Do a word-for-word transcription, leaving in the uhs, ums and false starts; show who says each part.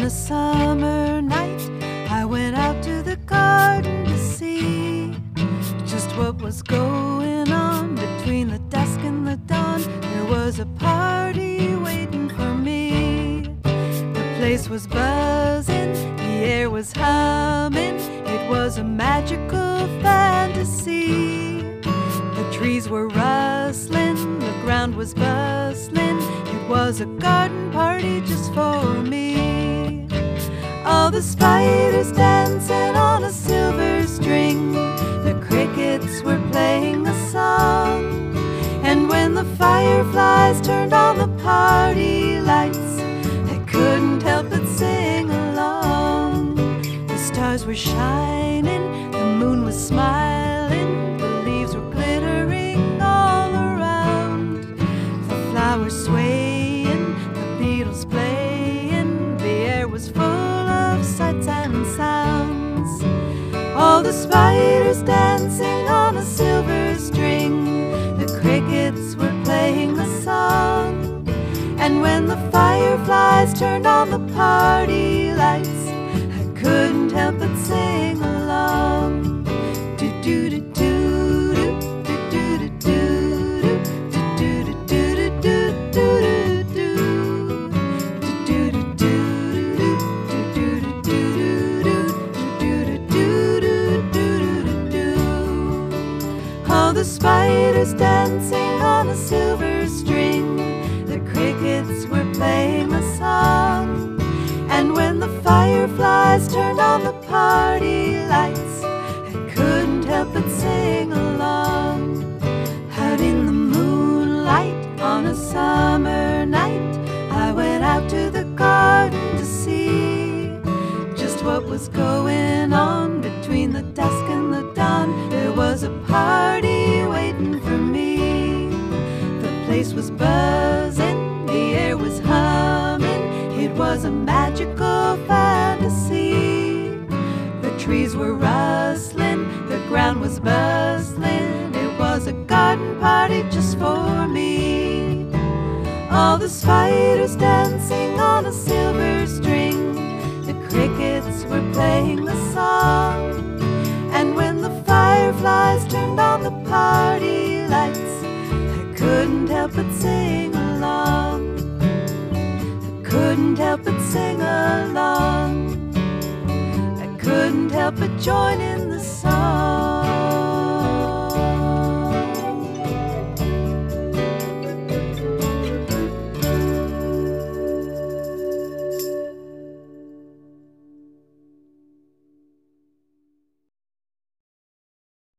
Speaker 1: a summer night, I went out to the garden to see just what was going on between the dusk and the dawn. There was a party waiting for me. The place was buzzing, the air was humming. It was a magical fantasy. The trees were rustling, the ground was bustling. It was a garden party just for me. All the spiders dancing on a silver string, the crickets were playing a song. And when the fireflies turned on the party lights, I couldn't help but sing along. The stars were shining, the moon was smiling, the leaves were glittering all around. The flowers swaying, the beetles playing, the air was full of sights and sounds. All the spiders dancing on a silver string, the crickets were playing a song. And when the fireflies turned on the party lights, I couldn't help but sing along. Do do do do do do do do do do do do. All the spiders dancing on a silver string, the crickets were playing a song. And when the fireflies turned on the party lights, I couldn't help but sing along. Out in the moonlight on a summer night, I went out to the garden to see just what was going on between the dusk and the dawn. There was a party waiting for me. The place was buzzing, the air was humming. It was a magical fantasy. The trees were rustling, the ground was bustling. It was a garden party just for me. All the spiders dancing on a silver string, the crickets were playing the song. And when the fireflies turned on the party lights, I couldn't help but sing along. I couldn't help but sing along. I couldn't help but join in the song.